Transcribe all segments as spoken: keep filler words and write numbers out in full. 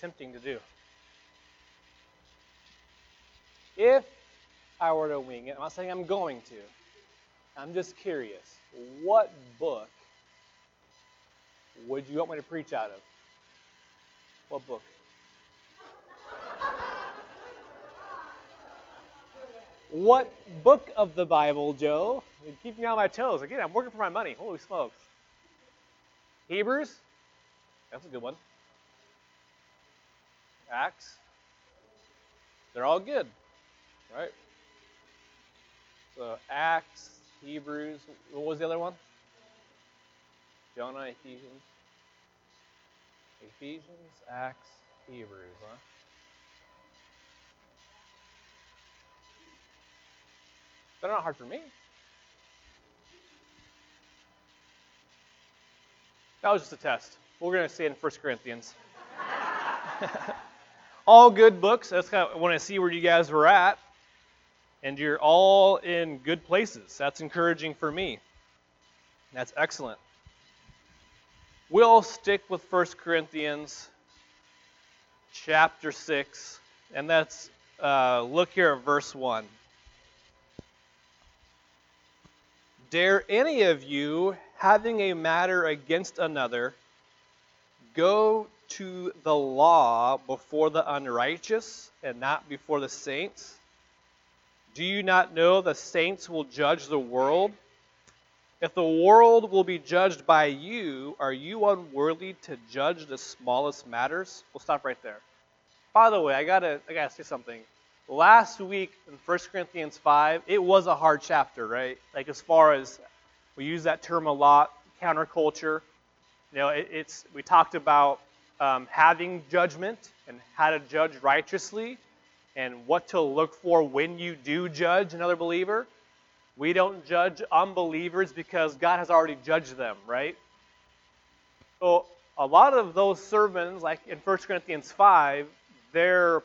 tempting to do. If I were to wing it, I'm not saying I'm going to. I'm just curious. What book would you want me to preach out of? What book? What book of the Bible, Joe? You keep me on my toes. Again, I'm working for my money. Holy smokes. Hebrews? That's a good one. Acts? They're all good, right? So Acts, Hebrews, what was the other one? Jonah, Ephesians. Ephesians, Acts, Hebrews, huh? They're not hard for me. That was just a test. We're going to see it in First Corinthians. All good books. That's kind of, I want to see where you guys were at. And you're all in good places. That's encouraging for me. That's excellent. We'll stick with First Corinthians chapter six. And that's, uh, look here at verse one. Dare any of you, having a matter against another, go to the law before the unrighteous and not before the saints? Do you not know the saints will judge the world? If the world will be judged by you, are you unworthy to judge the smallest matters? We'll stop right there. By the way, I gotta, I gotta say something. Last week in First Corinthians five, it was a hard chapter, right? Like as far as, we use that term a lot, counterculture. You know, it, it's we talked about um, having judgment and how to judge righteously and what to look for when you do judge another believer. We don't judge unbelievers because God has already judged them, right? So a lot of those sermons, like in First Corinthians five, they're,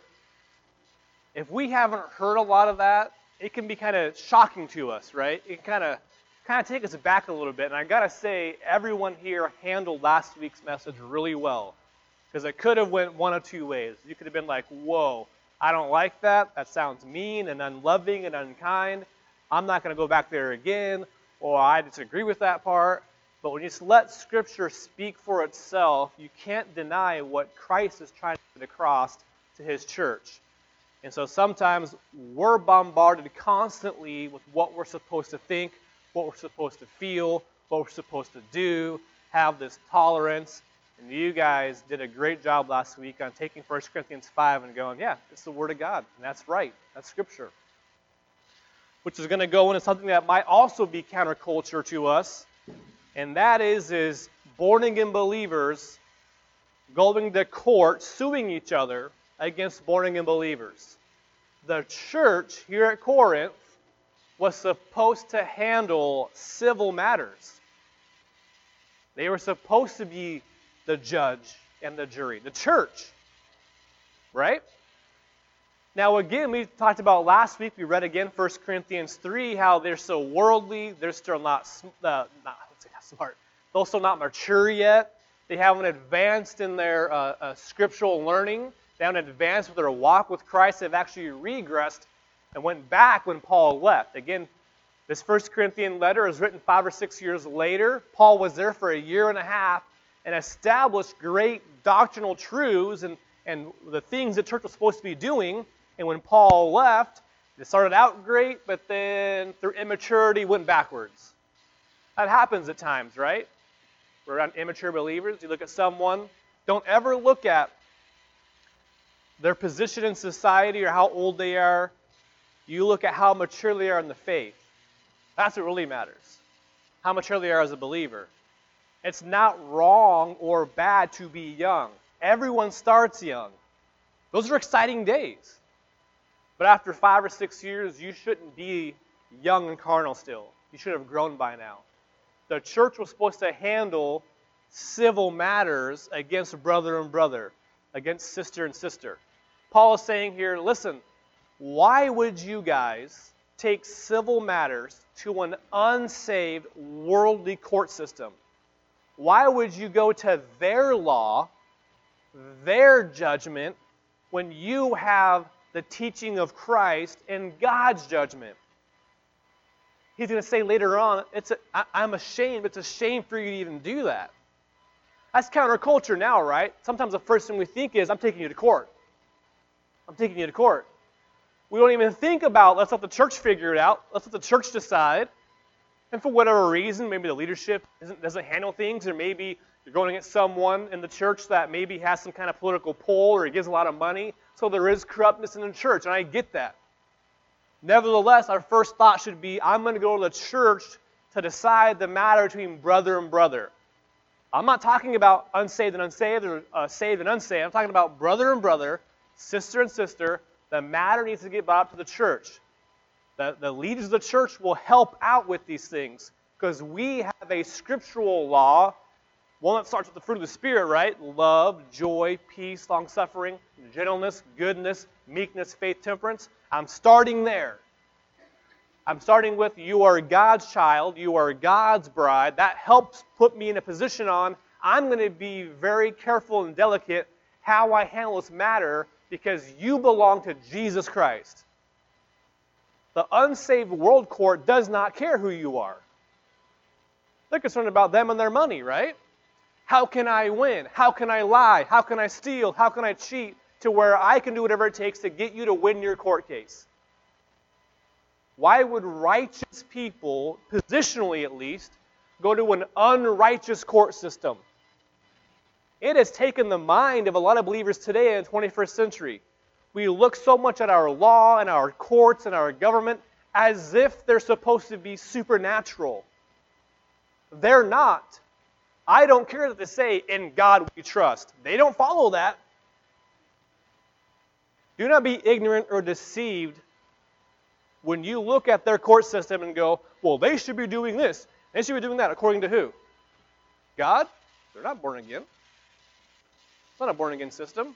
if we haven't heard a lot of that, it can be kind of shocking to us, right? It can kind of kind of take us back a little bit. And I got to say, everyone here handled last week's message really well. Because it could have went one of two ways. You could have been like, whoa, I don't like that. That sounds mean and unloving and unkind. I'm not going to go back there again. Or I disagree with that part. But when you just let Scripture speak for itself, you can't deny what Christ is trying to get across to His church. And so sometimes we're bombarded constantly with what we're supposed to think, what we're supposed to feel, what we're supposed to do, have this tolerance. And you guys did a great job last week on taking First Corinthians five and going, yeah, it's the Word of God. And that's right. That's Scripture. Which is going to go into something that might also be counterculture to us. And that is, is born-again believers going to court, suing each other against born-again believers. The church here at Corinth was supposed to handle civil matters. They were supposed to be the judge and the jury. The church. Right? Now again, we talked about last week, we read again First Corinthians three, how they're so worldly, they're still not, uh, not, let's say not smart, they're still not mature yet. They haven't advanced in their uh, uh, scriptural learning. They haven't advanced with their walk with Christ. They've actually regressed and went back when Paul left. Again, this First Corinthian letter is written five or six years later. Paul was there for a year and a half and established great doctrinal truths and, and the things the church was supposed to be doing. And when Paul left, it started out great, but then through immaturity went backwards. That happens at times, right? We're around immature believers. You look at someone, don't ever look at their position in society or how old they are. You look at how mature they are in the faith. That's what really matters. How mature they are as a believer. It's not wrong or bad to be young. Everyone starts young. Those are exciting days. But after five or six years, you shouldn't be young and carnal still. You should have grown by now. The church was supposed to handle civil matters against brother and brother, against sister and sister. Paul is saying here, listen, why would you guys take civil matters to an unsaved worldly court system? Why would you go to their law, their judgment when you have the teaching of Christ and God's judgment? He's going to say later on, it's a, I, I'm ashamed. It's a shame for you to even do that. That's counterculture now, right? Sometimes the first thing we think is, I'm taking you to court. I'm taking you to court. We don't even think about, let's let the church figure it out. Let's let the church decide. And for whatever reason, maybe the leadership isn't, doesn't handle things, or maybe you're going against someone in the church that maybe has some kind of political pull or gives a lot of money. So there is corruptness in the church, and I get that. Nevertheless, our first thought should be, I'm going to go to the church to decide the matter between brother and brother. I'm not talking about unsaved and unsaved, or uh, saved and unsaved. I'm talking about brother and brother, sister and sister. The matter needs to get brought up to the church. The, the leaders of the church will help out with these things because we have a scriptural law, one that starts with the fruit of the Spirit, right? Love, joy, peace, long-suffering, gentleness, goodness, meekness, faith, temperance. I'm starting there. I'm starting with you are God's child, you are God's bride. That helps put me in a position on, I'm going to be very careful and delicate how I handle this matter because you belong to Jesus Christ. The unsaved world court does not care who you are. They're concerned about them and their money, right? How can I win? How can I lie? How can I steal? How can I cheat to where I can do whatever it takes to get you to win your court case? Why would righteous people, positionally at least, go to an unrighteous court system? It has taken the mind of a lot of believers today in the twenty-first century. We look so much at our law and our courts and our government as if they're supposed to be supernatural. They're not. I don't care that they say, in God we trust. They don't follow that. Do not be ignorant or deceived when you look at their court system and go, well, they should be doing this. They should be doing that. According to who? God? They're not born again. It's not a born-again system.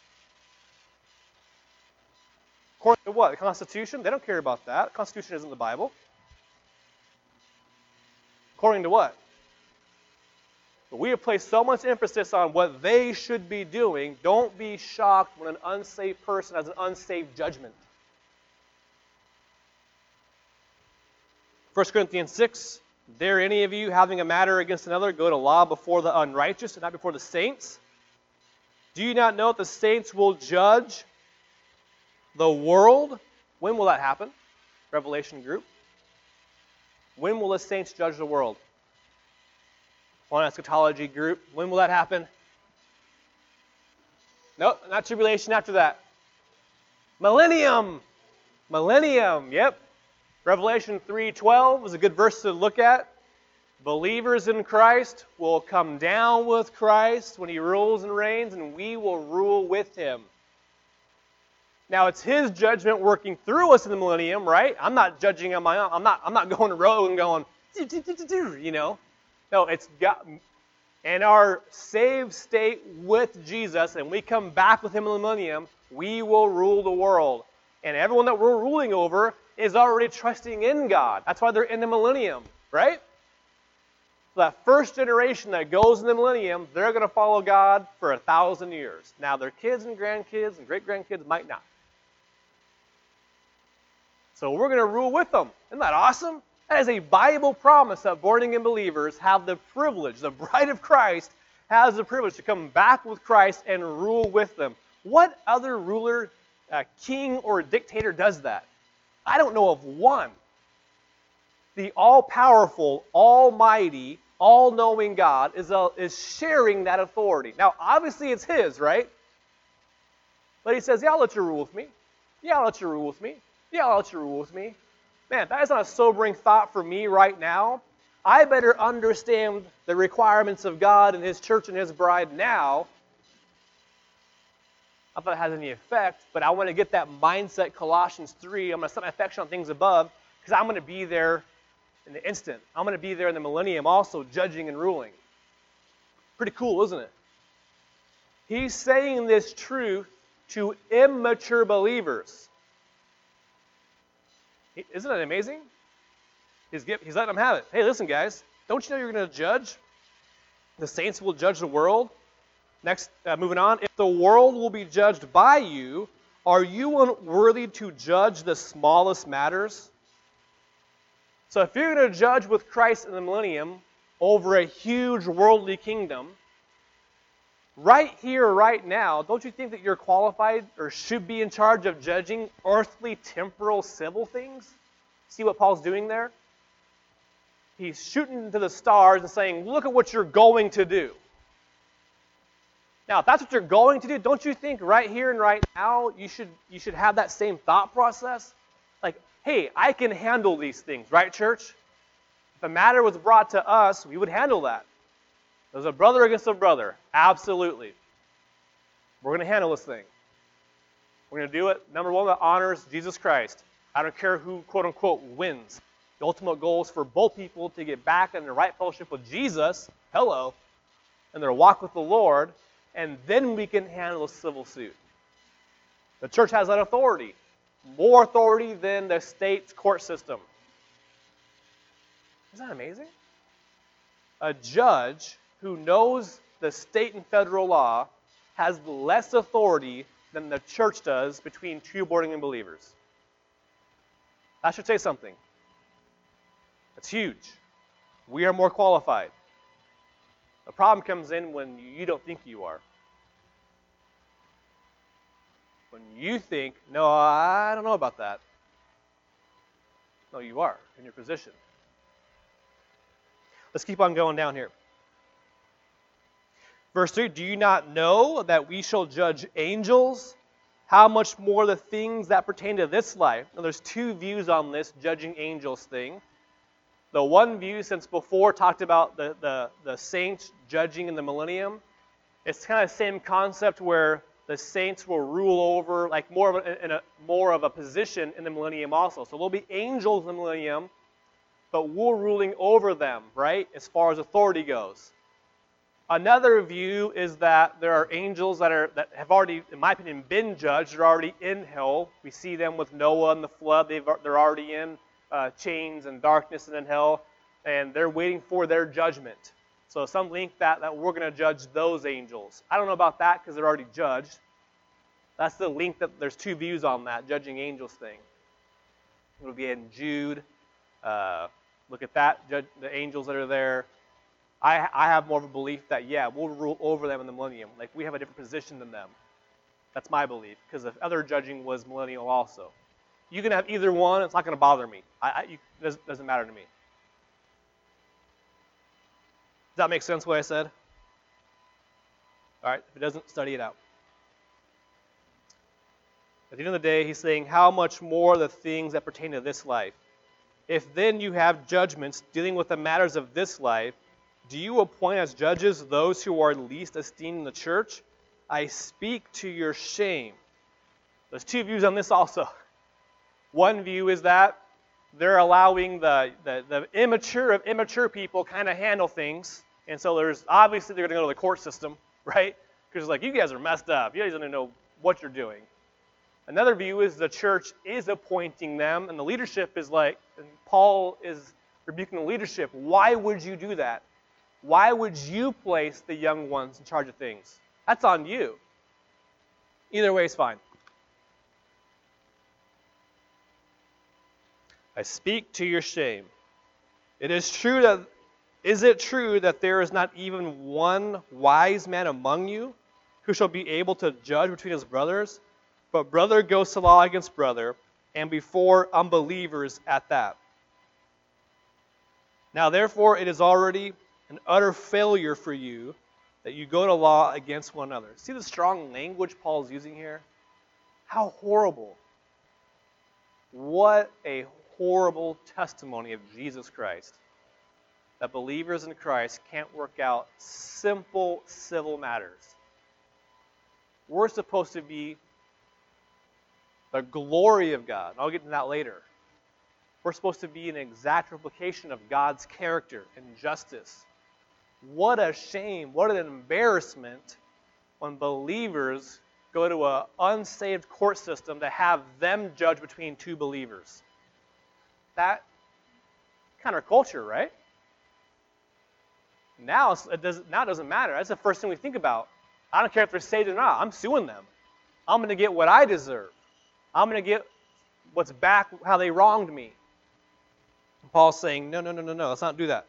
According to what? The Constitution? They don't care about that. The Constitution isn't the Bible. According to what? But we have placed so much emphasis on what they should be doing. Don't be shocked when an unsaved person has an unsaved judgment. First Corinthians six, dare any of you having a matter against another go to law before the unrighteous and not before the saints? Do you not know that the saints will judge the world? When will that happen? Revelation group. When will the saints judge the world? One eschatology group. When will that happen? Nope, not tribulation after that. Millennium. Millennium, yep. Revelation three twelve is a good verse to look at. Believers in Christ will come down with Christ when He rules and reigns, and we will rule with Him. Now, it's His judgment working through us in the millennium, right? I'm not judging on my own. I'm not, I'm not going to row and going, you know. No, it's God. In our saved state with Jesus, and we come back with Him in the millennium, we will rule the world. And everyone that we're ruling over is already trusting in God. That's why they're in the millennium, right? So that first generation that goes in the millennium, they're going to follow God for a thousand years. Now, their kids and grandkids and great-grandkids might not. So we're going to rule with them. Isn't that awesome? That is a Bible promise that born-again believers have the privilege, the bride of Christ has the privilege to come back with Christ and rule with them. What other ruler, uh, king, or dictator does that? I don't know of one. The all-powerful, almighty, all-knowing God is, uh, is sharing that authority. Now, obviously it's His, right? But He says, yeah, I'll let you rule with me. Yeah, I'll let you rule with me. Yeah, I'll let you rule with me. Man, that is not a sobering thought for me right now. I better understand the requirements of God and His church and His bride now. Not that it has any effect, but I want to get that mindset, Colossians three. I'm going to set my affection on things above because I'm going to be there in the instant. I'm going to be there in the millennium also, judging and ruling. Pretty cool, isn't it? He's saying this truth to immature believers. Isn't it amazing? He's, he's letting them have it. Hey, listen, guys. Don't you know you're going to judge? The saints will judge the world. Next, uh, moving on. If the world will be judged by you, are you unworthy to judge the smallest matters? So if you're going to judge with Christ in the millennium over a huge worldly kingdom, right here, right now, don't you think that you're qualified or should be in charge of judging earthly, temporal, civil things? See what Paul's doing there? He's shooting to the stars and saying, look at what you're going to do. Now, if that's what you're going to do, don't you think right here and right now you should you should have that same thought process? Like, hey, I can handle these things, right, church? If a matter was brought to us, we would handle that. There's a brother against a brother. Absolutely. We're going to handle this thing. We're going to do it, number one, that honors Jesus Christ. I don't care who, quote unquote, wins. The ultimate goal is for both people to get back in the right fellowship with Jesus, hello, and their walk with the Lord, and then we can handle a civil suit. The church has that authority. More authority than the state's court system. Isn't that amazing? A judge who knows the state and federal law has less authority than the church does between two born-again believers. That should say something. That's huge. We are more qualified. The problem comes in when you don't think you are. When you think, no, I don't know about that. No, you are in your position. Let's keep on going down here. Verse three, do you not know that we shall judge angels? How much more the things that pertain to this life? Now, there's two views on this judging angels thing. The one view, since before, talked about the, the, the saints judging in the millennium. It's kind of the same concept where the saints will rule over, like more of a, in a more of a position in the millennium also. So there'll be angels in the millennium, but we're ruling over them, right, as far as authority goes. Another view is that there are angels that are that have already, in my opinion, been judged. They're already in hell. We see them with Noah and the flood. They've, they're already in uh, chains and darkness and in hell, and they're waiting for their judgment. So some link that, that we're going to judge those angels. I don't know about that because they're already judged. That's the link that there's two views on that, judging angels thing. It'll be in Jude. Uh, look at that, judge the angels that are there. I, I have more of a belief that, yeah, we'll rule over them in the millennium. Like, we have a different position than them. That's my belief, because the other judging was millennial also. You can have either one. It's not going to bother me. I, I, you, it doesn't, doesn't matter to me. Does that make sense what I said? All right, if it doesn't, study it out. At the end of the day, he's saying, how much more the things that pertain to this life? If then you have judgments dealing with the matters of this life, do you appoint as judges those who are least esteemed in the church? I speak to your shame. There's two views on this also. One view is that they're allowing the, the, the immature of immature people kind of handle things. And so there's obviously they're going to go to the court system, right? Because it's like, you guys are messed up. You guys don't know what you're doing. Another view is the church is appointing them, and the leadership is like, and Paul is rebuking the leadership. Why would you do that? Why would you place the young ones in charge of things? That's on you. Either way is fine. I speak to your shame. It is true that, is it true that there is not even one wise man among you who shall be able to judge between his brothers? But brother goes to law against brother, and before unbelievers at that. Now therefore it is already an utter failure for you that you go to law against one another. See the strong language Paul's using here? How horrible. What a horrible testimony of Jesus Christ. That believers in Christ can't work out simple civil matters. We're supposed to be the glory of God. I'll get into that later. We're supposed to be an exact replication of God's character and justice. What a shame, what an embarrassment when believers go to an unsaved court system to have them judge between two believers. That counterculture, right? Now it doesn't, now it doesn't matter. That's the first thing we think about. I don't care if they're saved or not. I'm suing them. I'm going to get what I deserve. I'm going to get what's back, how they wronged me. And Paul's saying, no, no, no, no, no, let's not do that.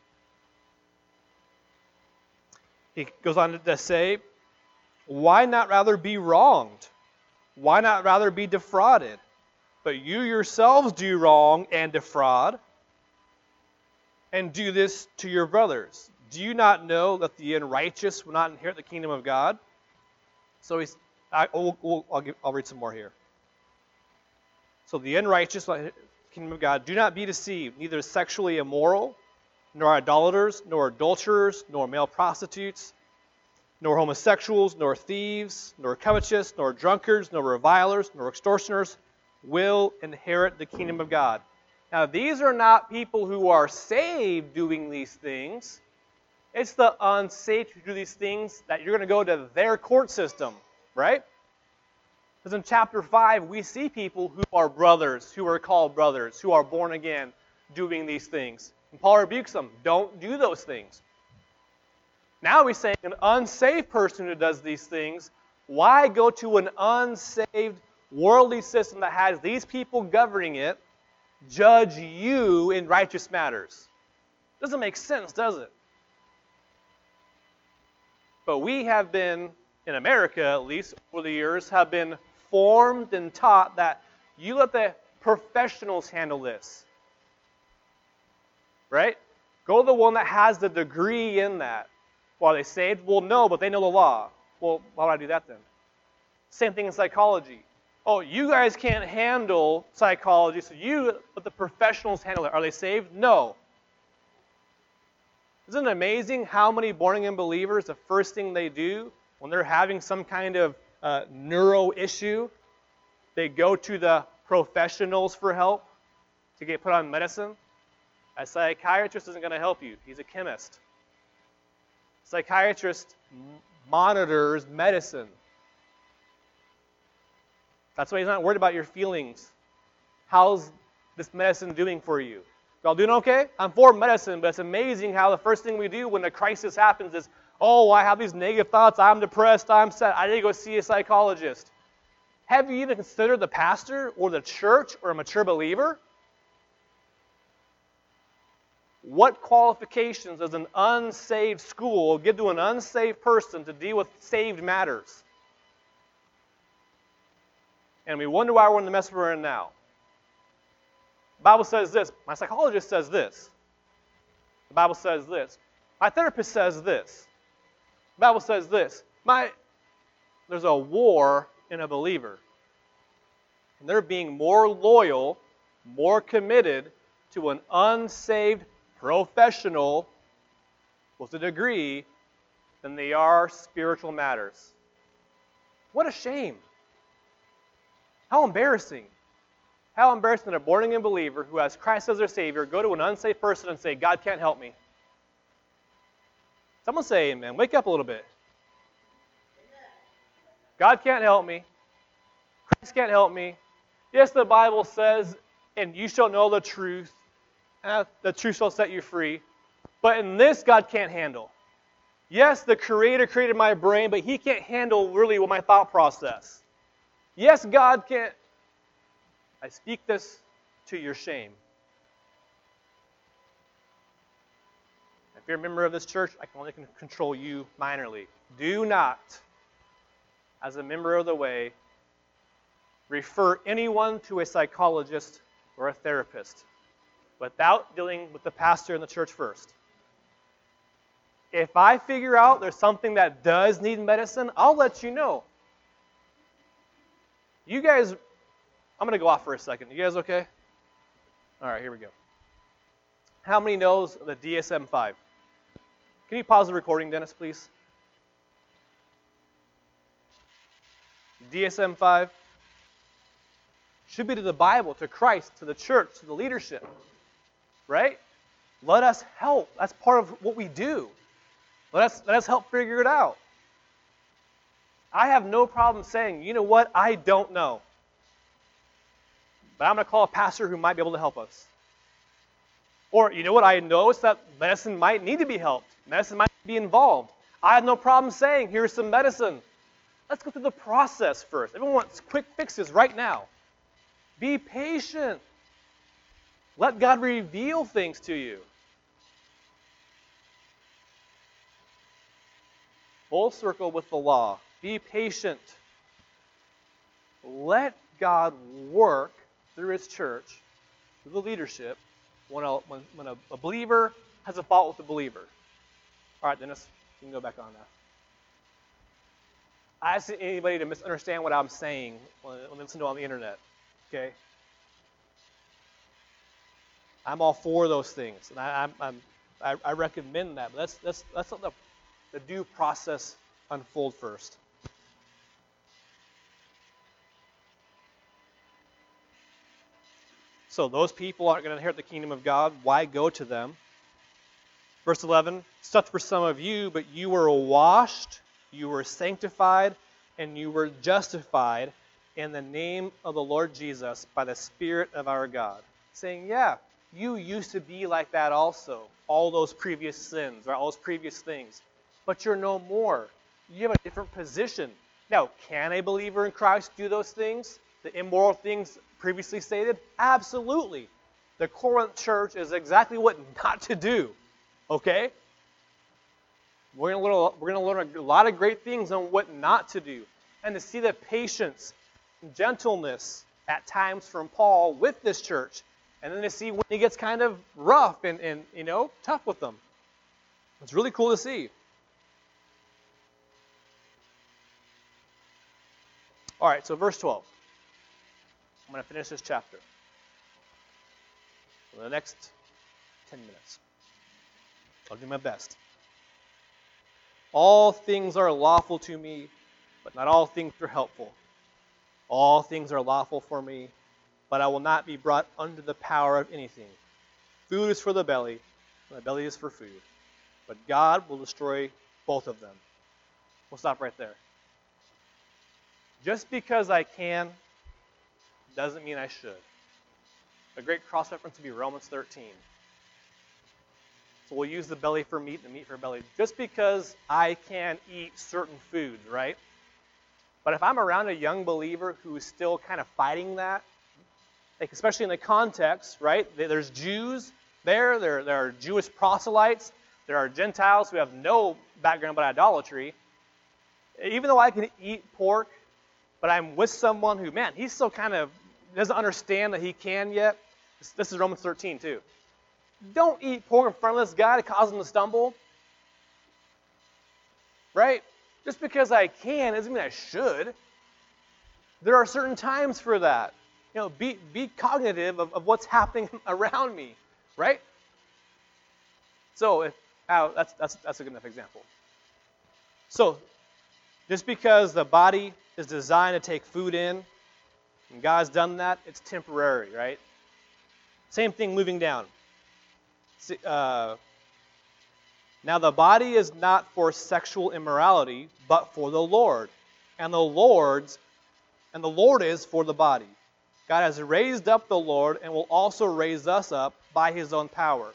He goes on to say, why not rather be wronged? Why not rather be defrauded? But you yourselves do wrong and defraud, and do this to your brothers. Do you not know that the unrighteous will not inherit the kingdom of God? So he's, I, we'll, we'll, I'll, give, I'll read some more here. So the unrighteous will inherit the kingdom of God. Do not be deceived, neither sexually immoral, nor idolaters, nor adulterers, nor male prostitutes, nor homosexuals, nor thieves, nor covetous, nor drunkards, nor revilers, nor extortioners will inherit the kingdom of God. Now, these are not people who are saved doing these things. It's the unsaved who do these things that you're going to go to their court system, right? Because in chapter five, we see people who are brothers, who are called brothers, who are born again, doing these things. And Paul rebukes them. Don't do those things. Now he's saying an unsaved person who does these things, why go to an unsaved worldly system that has these people governing it, judge you in righteous matters? Doesn't make sense, does it? But we have been, in America at least, over the years, have been formed and taught that you let the professionals handle this. Right? Go to the one that has the degree in that. Well, are they saved? Well, no, but they know the law. Well, why would I do that then? Same thing in psychology. Oh, you guys can't handle psychology, so you let the professionals handle it. Are they saved? No. Isn't it amazing how many born-again believers, the first thing they do when they're having some kind of uh, neuro issue, they go to the professionals for help to get put on medicine? A psychiatrist isn't going to help you. He's a chemist. A psychiatrist monitors medicine. That's why he's not worried about your feelings. How's this medicine doing for you? Y'all doing okay? I'm for medicine, but it's amazing how the first thing we do when a crisis happens is, oh, I have these negative thoughts, I'm depressed, I'm sad, I need to go see a psychologist. Have you even considered the pastor or the church or a mature believer? What qualifications does an unsaved school give to an unsaved person to deal with saved matters? And we wonder why we're in the mess we're in now. The Bible says this. My psychologist says this. The Bible says this. My therapist says this. The Bible says this. My, there's a war in a believer. And they're being more loyal, more committed to an unsaved professional with a degree than they are spiritual matters. What a shame. How embarrassing. How embarrassing that a born-again believer who has Christ as their Savior go to an unsaved person and say, God can't help me. Someone say amen. Wake up a little bit. God can't help me. Christ can't help me. Yes, the Bible says, and you shall know the truth, and the truth shall set you free. But in this, God can't handle. Yes, the Creator created my brain, but He can't handle really what my thought process. Yes, God can't. I speak this to your shame. If you're a member of this church, I can only control you minorly. Do not, as a member of the way, refer anyone to a psychologist or a therapist without dealing with the pastor in the church first. If I figure out there's something that does need medicine, I'll let you know. You guys, I'm going to go off for a second. You guys okay? All right, here we go. How many knows the D S M five? Can you pause the recording, Dennis, please? D S M five should be to the Bible, to Christ, to the church, to the leadership. Right? Let us help. That's part of what we do. Let us, let us help figure it out. I have no problem saying, you know what, I don't know. But I'm going to call a pastor who might be able to help us. Or, you know what, I know it's that medicine might need to be helped. Medicine might be involved. I have no problem saying, here's some medicine. Let's go through the process first. Everyone wants quick fixes right now. Be patient. Let God reveal things to you. Full circle with the law. Be patient. Let God work through His church, through the leadership, when a, when, when a, a believer has a fault with a believer. All right, Dennis, you can go back on now. I don't see anybody to misunderstand what I'm saying when, when they listen to it on the internet. Okay? I'm all for those things, and I, I'm, I'm, I, I recommend that. But let's let's let's let the, the due process unfold first. So those people aren't going to inherit the kingdom of God. Why go to them? Verse eleven, such were some of you, but you were washed, you were sanctified, and you were justified in the name of the Lord Jesus by the Spirit of our God. Saying, yeah, you used to be like that also. All those previous sins, or all those previous things. But you're no more. You have a different position. Now, can a believer in Christ do those things? The immoral things previously stated? Absolutely. The Corinth church is exactly what not to do. Okay? We're going to learn, we're going to learn a lot of great things on what not to do. And to see the patience and gentleness at times from Paul with this church. And then to see when he gets kind of rough and, and you know, tough with them. It's really cool to see. All right, so verse twelve. I'm going to finish this chapter for the next ten minutes. I'll do my best. All things are lawful to me, but not all things are helpful. All things are lawful for me, but I will not be brought under the power of anything. Food is for the belly, and the belly is for food. But God will destroy both of them. We'll stop right there. Just because I can doesn't mean I should. A great cross-reference would be Romans thirteen. So we'll use the belly for meat and the meat for belly. Just because I can eat certain foods, right? But if I'm around a young believer who is still kind of fighting that, like especially in the context, right? There's Jews there, there, there are Jewish proselytes, there are Gentiles who have no background but idolatry. Even though I can eat pork, but I'm with someone who, man, he still kind of doesn't understand that he can yet. This, this is Romans thirteen too. Don't eat pork in front of this guy to cause him to stumble. Right? Just because I can doesn't mean I should. There are certain times for that. You know, be be cognitive of, of what's happening around me. Right? So, if, oh, that's that's that's a good enough example. So, just because the body is designed to take food in, and God's done that, it's temporary, right? Same thing moving down. See, uh, now the body is not for sexual immorality, but for the Lord, and the Lord's, and the Lord is for the body. God has raised up the Lord, and will also raise us up by His own power.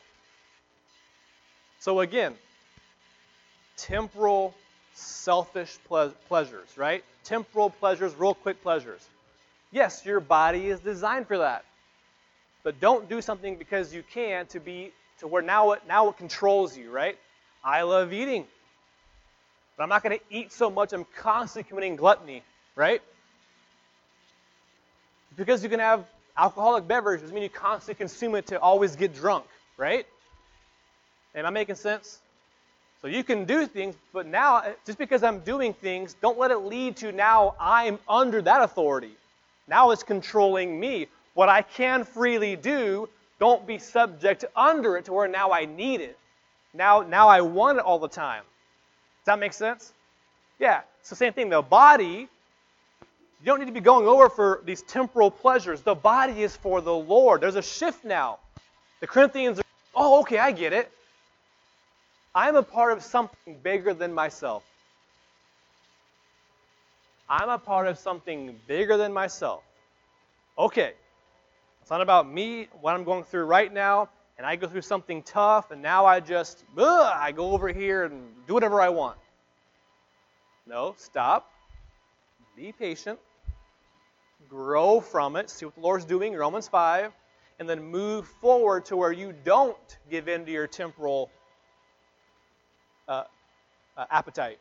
So again, temporal, selfish ple- pleasures, right? Temporal pleasures, real quick pleasures. Yes, your body is designed for that. But don't do something because you can to be to where now it now it controls you, right? I love eating. But I'm not going to eat so much I'm constantly committing gluttony, right? Because you can have alcoholic beverages doesn't mean you constantly consume it to always get drunk, right? Am I making sense? So you can do things, but now, just because I'm doing things, don't let it lead to now I'm under that authority. Now it's controlling me. What I can freely do, don't be subject to under it to where now I need it. Now, now I want it all the time. Does that make sense? Yeah, it's the same thing. The body, you don't need to be going over for these temporal pleasures. The body is for the Lord. There's a shift now. The Corinthians are, oh, okay, I get it. I'm a part of something bigger than myself. I'm a part of something bigger than myself. Okay. It's not about me, what I'm going through right now, and I go through something tough, and now I just, ugh, I go over here and do whatever I want. No, stop. Be patient. Grow from it. See what the Lord's doing, Romans five. And then move forward to where you don't give in to your temporal uh, uh, appetite.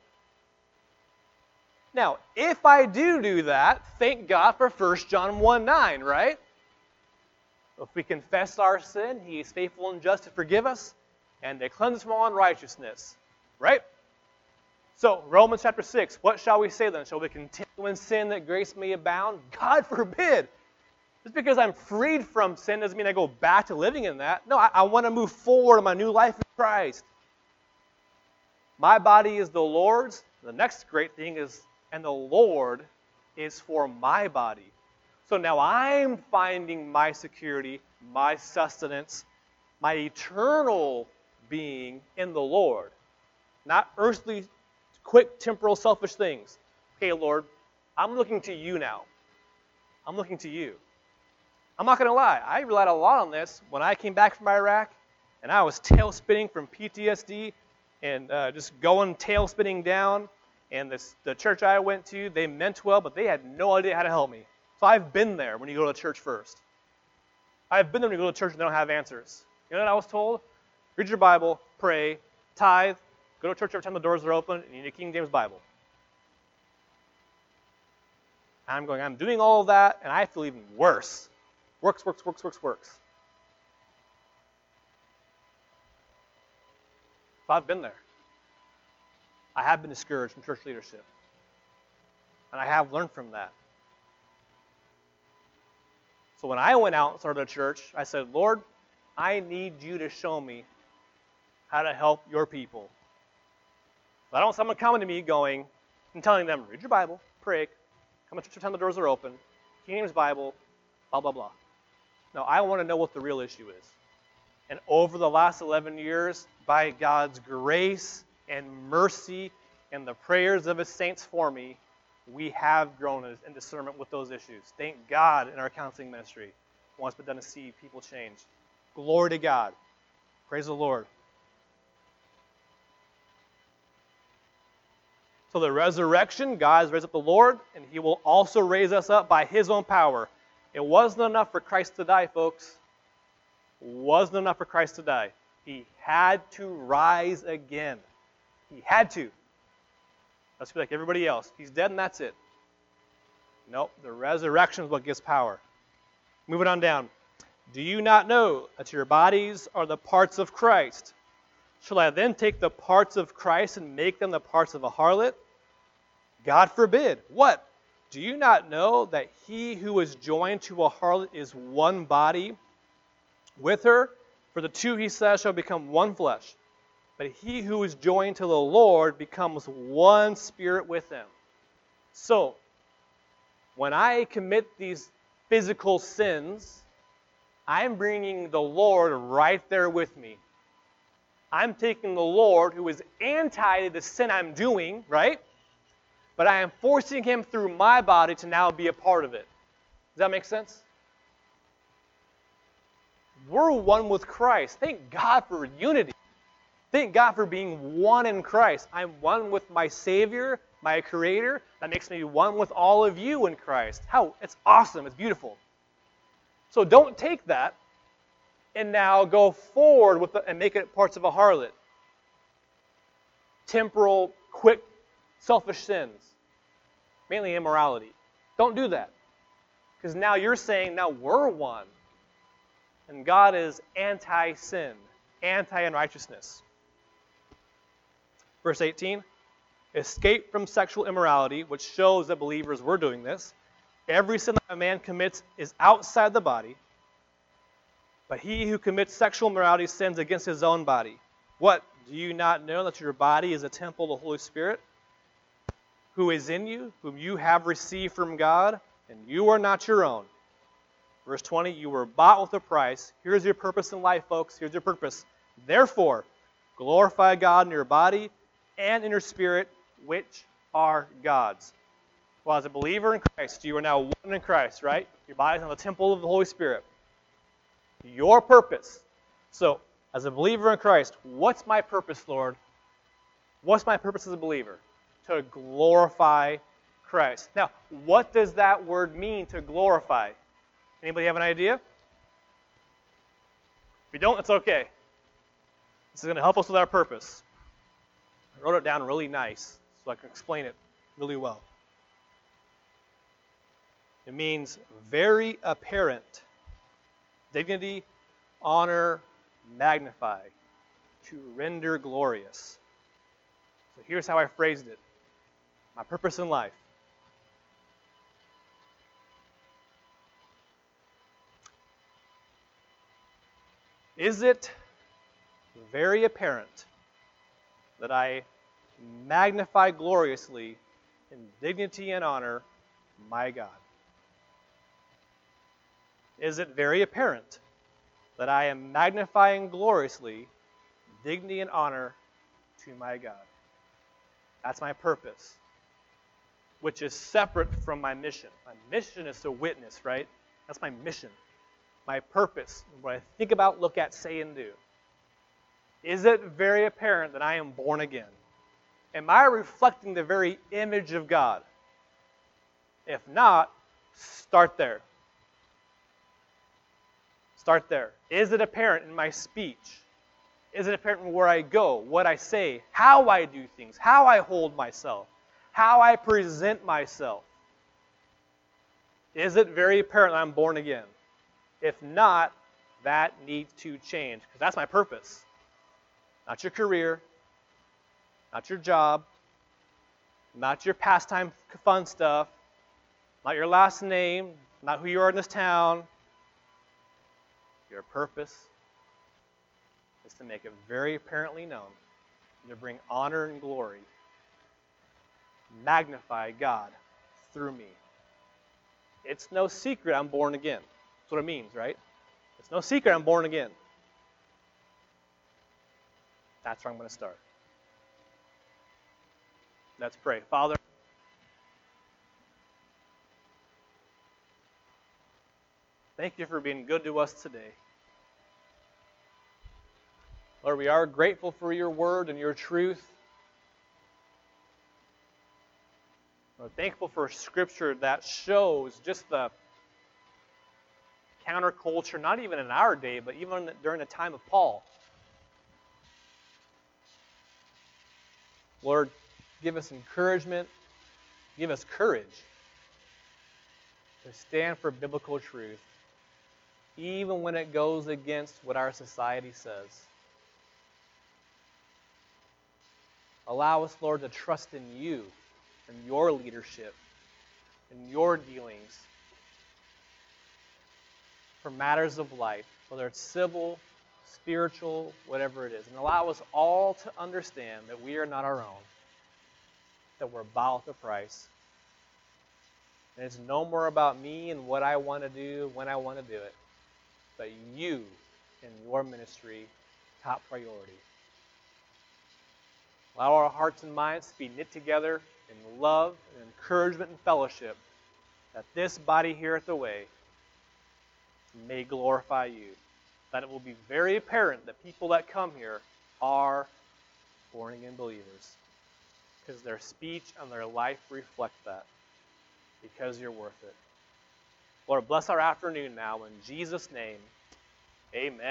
Now, if I do do that, thank God for First John one nine, right? If we confess our sin, He is faithful and just to forgive us and to cleanse us from all unrighteousness, right? So, Romans chapter six, what shall we say then? Shall we continue in sin that grace may abound? God forbid. Just because I'm freed from sin doesn't mean I go back to living in that. No, I, I want to move forward in my new life in Christ. My body is the Lord's. The next great thing is, and the Lord is for my body. So now I'm finding my security, my sustenance, my eternal being in the Lord. Not earthly, quick, temporal, selfish things. Okay, Lord, I'm looking to you now. I'm looking to you. I'm not going to lie. I relied a lot on this when I came back from Iraq, and I was tail spinning from P T S D and uh, just going tail spinning down. And this, the church I went to, they meant well, but they had no idea how to help me. So I've been there when you go to church first. I've been there when you go to church and they don't have answers. You know what I was told? Read your Bible, pray, tithe, go to church every time the doors are open, and you need a King James Bible. I'm going, I'm doing all of that, and I feel even worse. Works, works, works, works, works. So I've been there. I have been discouraged from church leadership. And I have learned from that. So when I went out and started a church, I said, Lord, I need you to show me how to help your people. So I don't want someone coming to me going and telling them, read your Bible, pray, come to church every time the doors are open, King James Bible, blah, blah, blah. No, I want to know what the real issue is. And over the last eleven years, by God's grace and mercy and the prayers of His saints for me, we have grown in discernment with those issues. Thank God in our counseling ministry. Once been done to see people change. Glory to God. Praise the Lord. So the resurrection, God has raised up the Lord, and He will also raise us up by His own power. It wasn't enough for Christ to die, folks. It wasn't enough for Christ to die. He had to rise again. He had to. Let's be like everybody else. He's dead and that's it. Nope, the resurrection is what gives power. Moving on down. Do you not know that your bodies are the parts of Christ? Shall I then take the parts of Christ and make them the parts of a harlot? God forbid. What? Do you not know that he who is joined to a harlot is one body with her? For the two, he says, shall become one flesh. But he who is joined to the Lord becomes one spirit with him. So, when I commit these physical sins, I'm bringing the Lord right there with me. I'm taking the Lord, who is anti the sin I'm doing, right? But I am forcing him through my body to now be a part of it. Does that make sense? We're one with Christ. Thank God for unity. Thank God for being one in Christ. I'm one with my Savior, my Creator. That makes me one with all of you in Christ. How? It's awesome. It's beautiful. So don't take that and now go forward with the, and make it parts of a harlot. Temporal, quick, selfish sins. Mainly immorality. Don't do that. Because now you're saying, now we're one. And God is anti-sin, anti-unrighteousness. Verse eighteen, escape from sexual immorality, which shows that believers were doing this. Every sin that a man commits is outside the body, but he who commits sexual immorality sins against his own body. What? Do you not know that your body is a temple of the Holy Spirit, who is in you, whom you have received from God, and you are not your own? Verse twenty, you were bought with a price. Here's your purpose in life, folks. Here's your purpose. Therefore, glorify God in your body and in your spirit, which are God's. Well, as a believer in Christ, you are now one in Christ, right? Your body is now the temple of the Holy Spirit. Your purpose. So, as a believer in Christ, what's my purpose, Lord? What's my purpose as a believer? to glorify Christ. Now, what does that word mean, to glorify? Anybody have an idea? If you don't, it's okay. This is going to help us with our purpose. I wrote it down really nice so I can explain it really well. It means very apparent. Dignity, honor, magnify, to render glorious. So here's how I phrased it. My purpose in life. Is it very apparent that I magnify gloriously in dignity and honor my God? Is it very apparent that I am magnifying gloriously dignity and honor to my God? That's my purpose, which is separate from my mission. My mission is to witness, right? That's my mission. My purpose, what I think about, look at, say, and do. Is it very apparent that I am born again? Am I reflecting the very image of God? If not, start there. Start there. Is it apparent in my speech? Is it apparent in where I go, what I say, how I do things, how I hold myself, how I present myself? Is it very apparent that I'm born again? If not, that needs to change, because that's my purpose. Not your career, not your job, not your pastime fun stuff, not your last name, not who you are in this town. Your purpose is to make it very apparently known, to bring honor and glory, magnify God through me. It's no secret I'm born again. That's what it means, right? It's no secret I'm born again. That's where I'm going to start. Let's pray. Father, thank you for being good to us today. Lord, we are grateful for your word and your truth. We're thankful for scripture that shows just the counterculture, not even in our day, but even during the time of Paul. Lord, give us encouragement, give us courage to stand for biblical truth, even when it goes against what our society says. Allow us, Lord, to trust in you and your leadership and your dealings for matters of life, whether it's civil, spiritual, whatever it is. And allow us all to understand that we are not our own, that we're bought with a price. And it's no more about me and what I want to do, when I want to do it, but you and your ministry, top priority. Allow our hearts and minds to be knit together in love and encouragement and fellowship, that this body here at the Way may glorify you. That it will be very apparent that people that come here are born-again believers, because their speech and their life reflect that, because you're worth it. Lord, bless our afternoon now. In Jesus' name, amen.